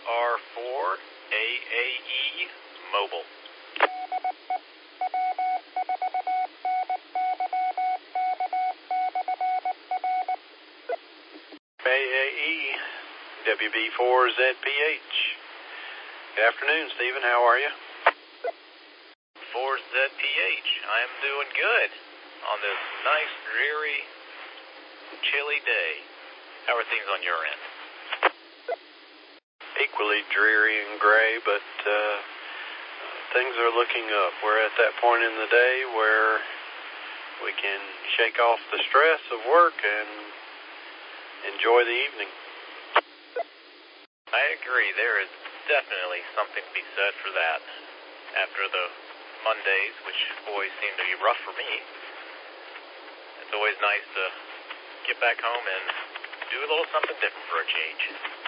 R4 AAE Mobile. AAE WB4ZPH. Good afternoon, Stephen. How are you? 4ZPH. I am doing good on this nice, dreary, chilly day. How are things on your end? Equally dreary and gray, but things are looking up. We're at that point in the day where we can shake off the stress of work and enjoy the evening. I agree. There is definitely something to be said for that. After the Mondays, which always seem to be rough for me, it's always nice to get back home and do a little something different for a change.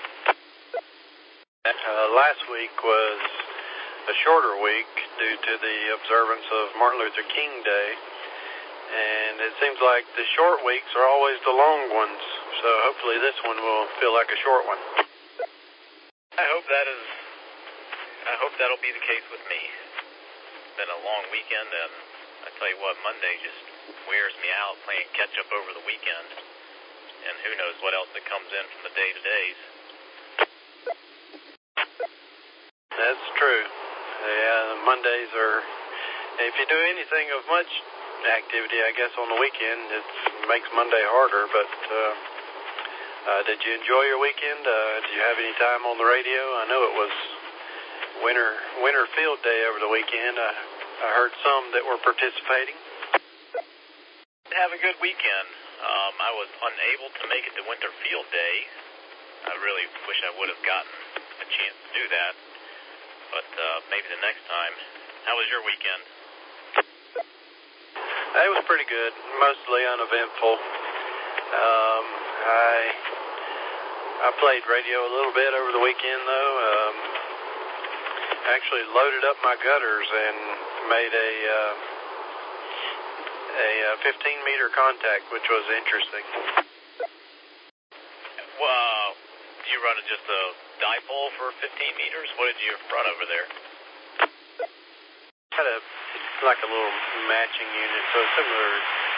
Last week was a shorter week due to the observance of Martin Luther King Day, and it seems like the short weeks are always the long ones, so hopefully this one will feel like a short one. I hope that'll be the case with me. It's been a long weekend, and I tell you what, Monday just wears me out playing catch up over the weekend, and who knows what else that comes in from the day-to-days. That's true. Yeah, Mondays are, if you do anything of much activity, I guess, on the weekend, it makes Monday harder, but did you enjoy your weekend? Did you have any time on the radio? I know it was winter field day over the weekend. I heard some that were participating. Have a good weekend. I was unable to make it to winter field day. I really wish I would have gotten a chance to do that, but maybe the next time. How was your weekend? It was pretty good, mostly uneventful. I played radio a little bit over the weekend, though. Actually loaded up my gutters and made a 15-meter contact, which was interesting. Wow. You run just a dipole for 15 meters? What did you run over there? Had like a little matching unit, so similar,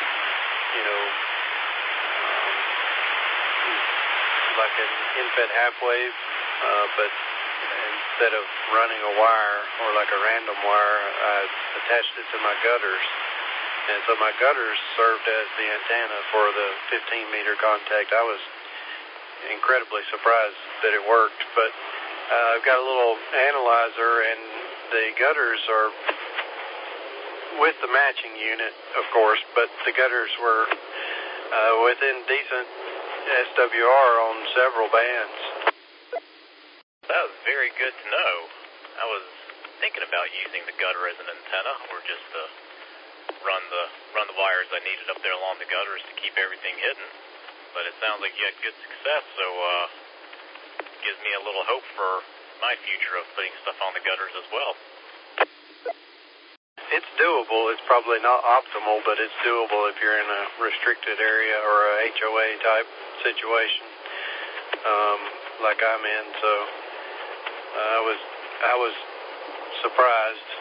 like an infed half wave, but instead of running a wire or like a random wire, I attached it to my gutters. And so my gutters served as the antenna for the 15-meter contact. I was incredibly surprised that it worked, but I've got a little analyzer, and the gutters are with the matching unit, of course, but the gutters were within decent SWR on several bands. That was very good to know. I was thinking about using the gutter as an antenna, or just to run the wires I needed up there along the gutters to keep everything hidden. But it sounds like you had good success, so gives me a little hope for my future of putting stuff on the gutters as well. It's doable. It's probably not optimal, but it's doable if you're in a restricted area or a HOA type situation, like I'm in. So I was surprised.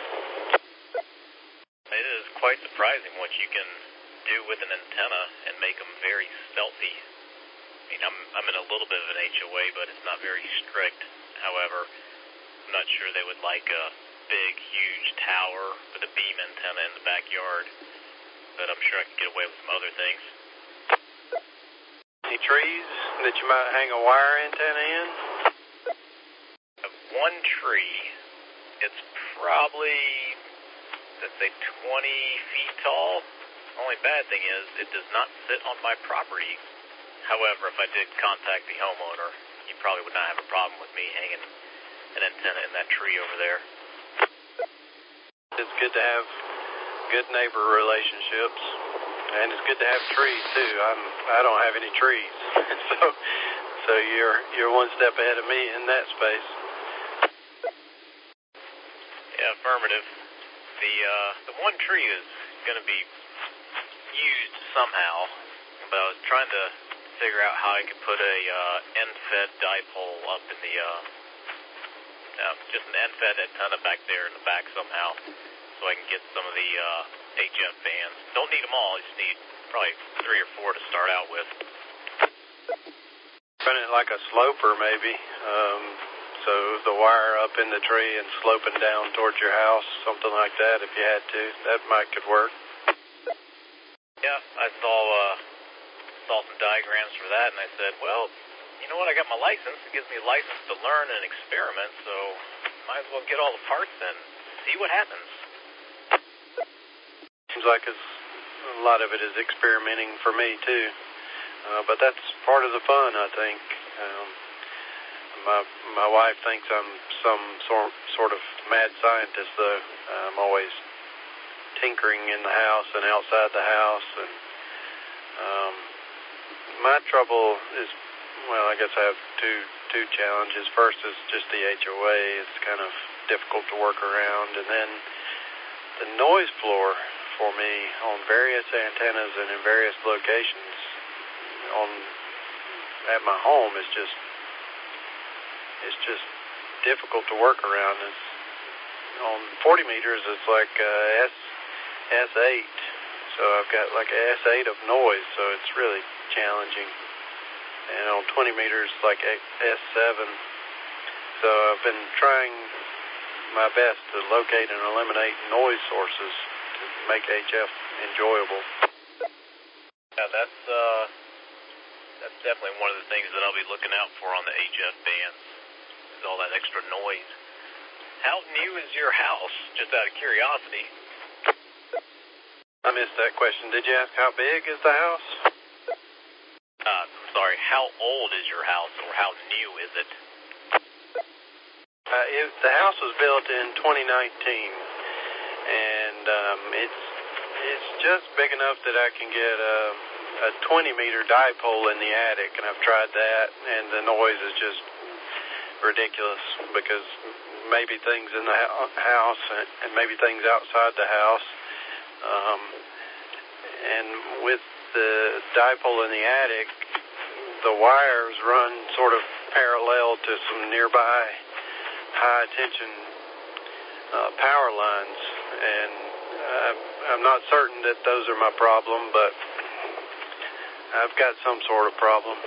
It is quite surprising what you can do with an antenna and make them very stealthy. I mean, I'm in a little bit of an HOA, but it's not very strict. However, I'm not sure they would like a big, huge tower with a beam antenna in the backyard, but I'm sure I could get away with some other things. Any trees that you might hang a wire antenna in? One tree. It's probably, let's say, 20 feet tall. Only bad thing is it does not sit on my property. However, if I did contact the homeowner, he probably would not have a problem with me hanging an antenna in that tree over there. It's good to have good neighbor relationships, and it's good to have trees too. I don't have any trees, so you're one step ahead of me in that space. Yeah, affirmative. The one tree is going to be used somehow, but I was trying to figure out how I could put a end-fed dipole up in the just an end-fed antenna back there in the back somehow, so I can get some of the HF bands. Don't need them all. I just need probably 3 or 4 to start out with. Run it like a sloper, maybe. So the wire up in the tree and sloping down towards your house, something like that, if you had to. That could work. Yeah, I saw some diagrams for that, and I said, well, you know what? I got my license. It gives me a license to learn and experiment, so might as well get all the parts and see what happens. Seems like a lot of it is experimenting for me, too. But that's part of the fun, I think. My wife thinks I'm some sort of mad scientist, though. I'm always tinkering in the house and outside the house. And my trouble is, well, I guess I have two challenges. First is just the HOA. It's kind of difficult to work around. And then the noise floor for me on various antennas and in various locations at my home is just difficult to work around. It's on 40 meters, it's like S8, so I've got like a S8 of noise, so it's really challenging. And on 20 meters, like S7. So I've been trying my best to locate and eliminate noise sources to make HF enjoyable. Yeah, that's definitely one of the things that I'll be looking out for on the HF bands, is all that extra noise. How new is your house, just out of curiosity? I missed that question. Did you ask how big is the house? Sorry, how old is your house, or how new is it? The house was built in 2019, and it's just big enough that I can get a 20-meter dipole in the attic, and I've tried that, and the noise is just ridiculous, because maybe things in the house and maybe things outside the house. And with the dipole in the attic, the wires run sort of parallel to some nearby high-tension power lines, and I'm not certain that those are my problem, but I've got some sort of problem.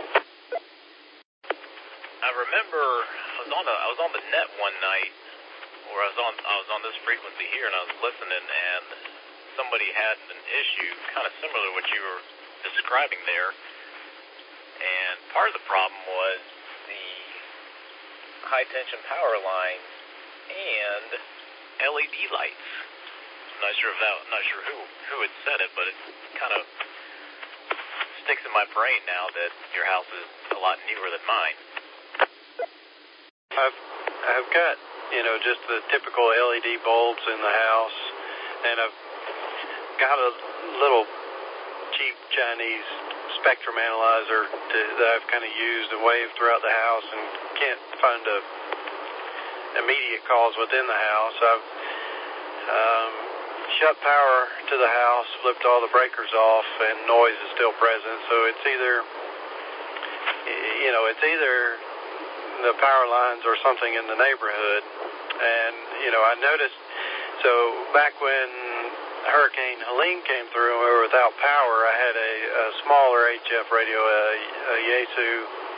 I remember I was on the net one night, or I was on this frequency here, and I was listening, and somebody had an issue kind of similar to what you were describing there. And part of the problem was the high-tension power lines and LED lights. I'm not sure who had said it, but it kind of sticks in my brain now that your house is a lot newer than mine. I've got, just the typical LED bulbs in the house, and I've got a little cheap Chinese spectrum analyzer that I've kind of used and waved throughout the house, and can't find a immediate cause within the house. I've shut power to the house, flipped all the breakers off, and noise is still present. So it's either the power lines or something in the neighborhood. And I noticed, so back when Hurricane Helene came through and we were without power, I had a smaller HF radio, a Yaesu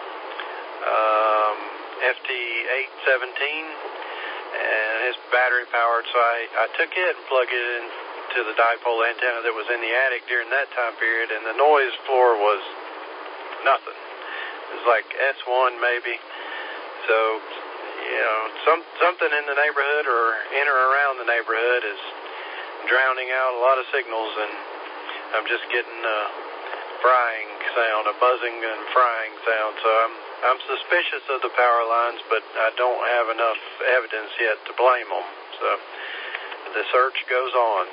FT817, and it's battery powered, so I took it and plugged it into the dipole antenna that was in the attic during that time period, and the noise floor was nothing. It was like S1 maybe. So, something in the neighborhood or in or around the neighborhood is drowning out a lot of signals, and I'm just getting a frying sound, a buzzing and frying sound. So I'm suspicious of the power lines, but I don't have enough evidence yet to blame them. So the search goes on.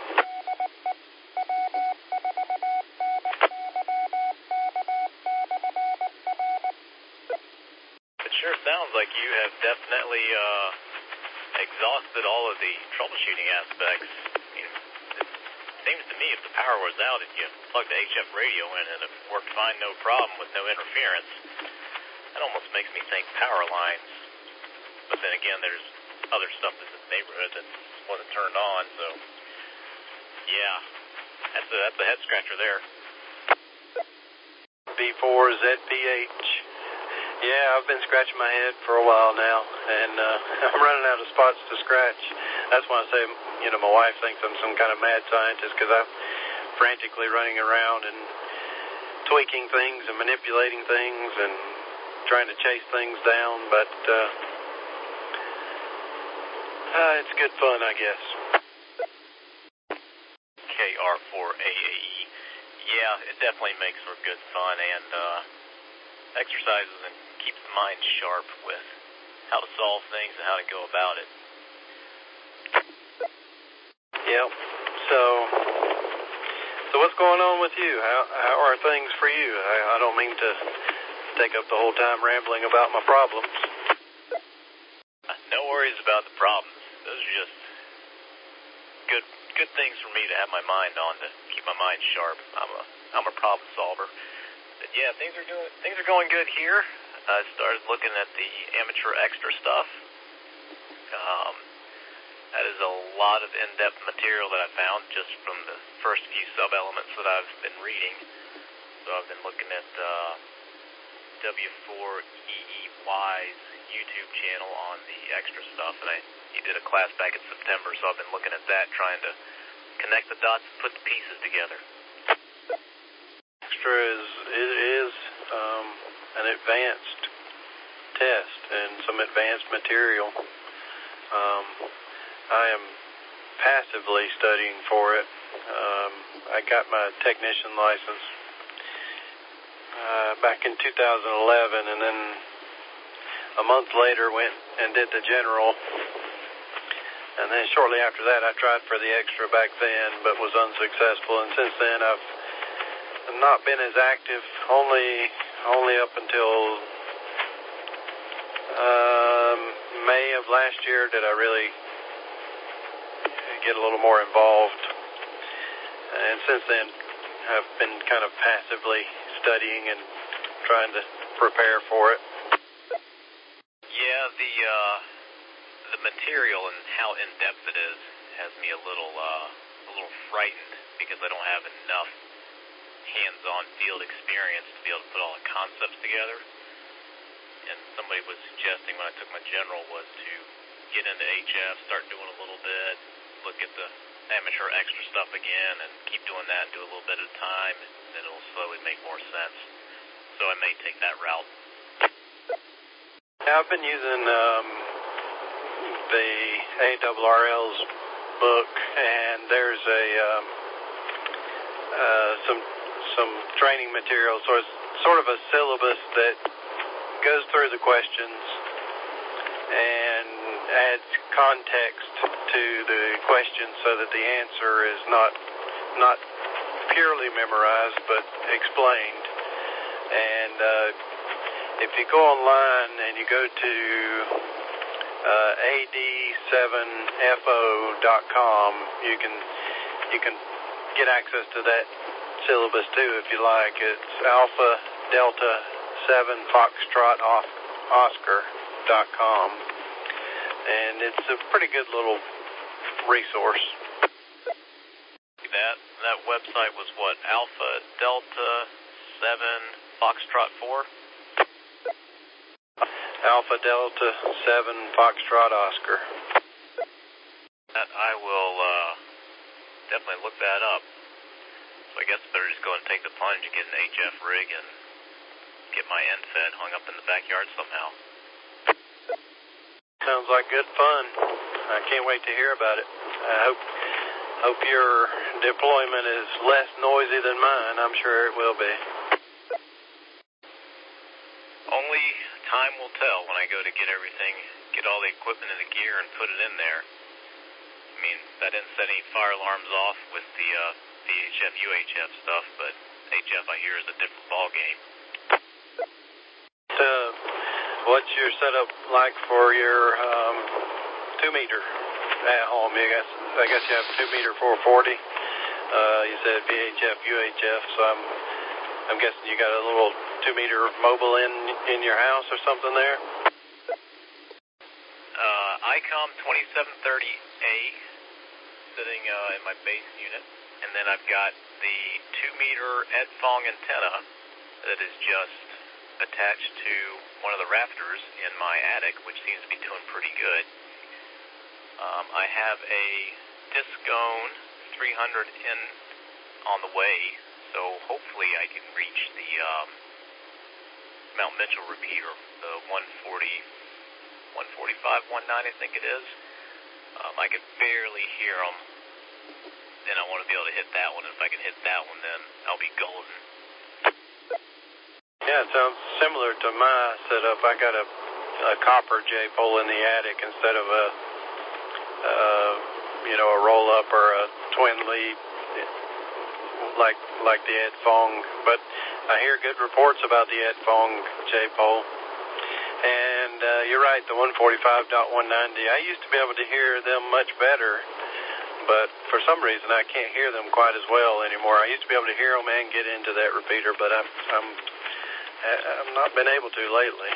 It sure sounds like you have definitely exhausted all of the troubleshooting aspects. It seems to me if the power was out and you plugged the HF radio in and it worked fine, no problem, with no interference, that almost makes me think power lines. But then again, there's other stuff that's in the neighborhood that wasn't turned on. So, yeah, that's a head scratcher there. B4ZPH. Yeah, I've been scratching my head for a while now, and I'm running out of spots to scratch. That's why I say, my wife thinks I'm some kind of mad scientist, because I'm frantically running around and tweaking things and manipulating things and trying to chase things down, but it's good fun, I guess. KR4AAE. Yeah, it definitely makes for good fun and exercises and keeps the mind sharp with how to solve things and how to go about it. Yep. So what's going on with you? How are things for you? I don't mean to take up the whole time rambling about my problems. No worries about the problems. Those are just good things for me to have my mind on, to keep my mind sharp. I'm a problem solver. But yeah, things are going good here. I started looking at the amateur extra stuff. That is a lot of in-depth material that I found just from the first few sub-elements that I've been reading. So I've been looking at W4EEY's YouTube channel on the extra stuff, and he did a class back in September, so I've been looking at that, trying to connect the dots and put the pieces together. Extra is an advanced test and some advanced material. I am passively studying for it. I got my technician license back in 2011, and then a month later went and did the general. And then shortly after that, I tried for the extra back then, but was unsuccessful. And since then, I've not been as active. Only up until May of last year did I really get a little more involved. And since then, I've been kind of passively studying and trying to prepare for it. Yeah, the material and how in-depth it is has me a little frightened, because I don't have enough hands-on field experience to be able to put all the concepts together. And somebody was suggesting when I took my general was to get into HF, start doing a little bit, look at the amateur extra stuff again, and keep doing that and do a little bit at a time, and then it'll slowly make more sense. So I may take that route. I've been using the ARRL's book, and there's some training material, so it's sort of a syllabus that goes through the questions and adds context to the questions so that the answer is not purely memorized but explained. And if you go online and you go to ad7fo.com, you can get access to that syllabus too if you like. It's Alpha Delta 7 Foxtrot Oscar.com, and it's a pretty good little resource. That website was what? Alpha Delta 7 Foxtrot 4? Alpha Delta 7 Foxtrot Oscar. I will definitely look that up. So I guess I better just go and take the plunge and get an HF rig and get my end fed hung up in the backyard somehow. Sounds like good fun. I can't wait to hear about it. I hope your deployment is less noisy than mine. I'm sure it will be. Only time will tell when I go to get all the equipment and the gear and put it in there. I mean, I didn't set any fire alarms off with the VHF, UHF stuff, but HF I hear is a different ballgame. What's your setup like for your 2-meter at home? I guess you have 2-meter 440. You said VHF, UHF, so I'm guessing you got a little 2-meter mobile in your house or something there? ICOM 2730A sitting in my base unit, and then I've got the 2-meter Edfong antenna that is just attached to one of the rafters in my attic, which seems to be doing pretty good. I have a Discone 300 in on the way, so hopefully I can reach the Mount Mitchell repeater, the 145, 19, I think it is. I can barely hear them, and I want to be able to hit that one. If I can hit that one, then I'll be golden. Yeah, it sounds similar to my setup. I got a copper J-pole in the attic instead of a roll-up or a twin lead like the Edfong. But I hear good reports about the Edfong J-pole. And you're right, the 145.190. I used to be able to hear them much better, but for some reason I can't hear them quite as well anymore. I used to be able to hear them and get into that repeater, but I've not been able to lately.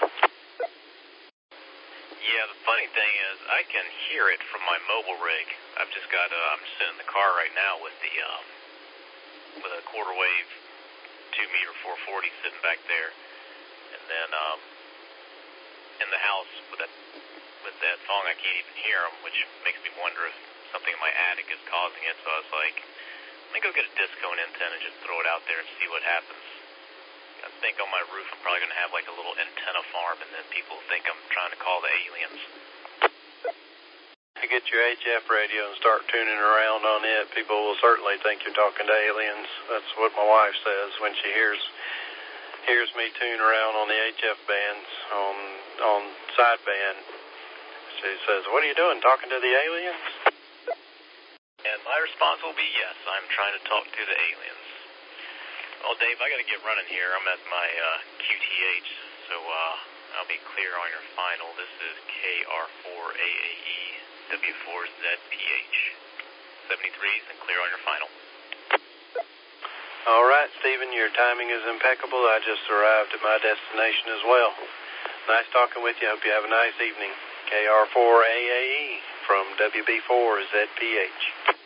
Yeah, the funny thing is I can hear it from my mobile rig. I'm just sitting in the car right now with a quarter wave 2-meter 440 sitting back there, and then in the house with that song, I can't even hear them, which makes me wonder if something in my attic is causing it. So I was like, let me go get a Discone antenna and just throw it out there and see what happens. I think on my roof I'm probably going to have like a little antenna farm, and then people think I'm trying to call the aliens. If you get your HF radio and start tuning around on it, people will certainly think you're talking to aliens. That's what my wife says when she hears me tune around on the HF bands on sideband. She says, "What are you doing, talking to the aliens?" And my response will be yes, I'm trying to talk to the aliens. Well, Dave, I got to get running here. I'm at my QTH, so I'll be clear on your final. This is KR4AAE W4ZPH 73s, and clear on your final. All right, Stephen, your timing is impeccable. I just arrived at my destination as well. Nice talking with you. Hope you have a nice evening. KR4AAE from WB4ZPH.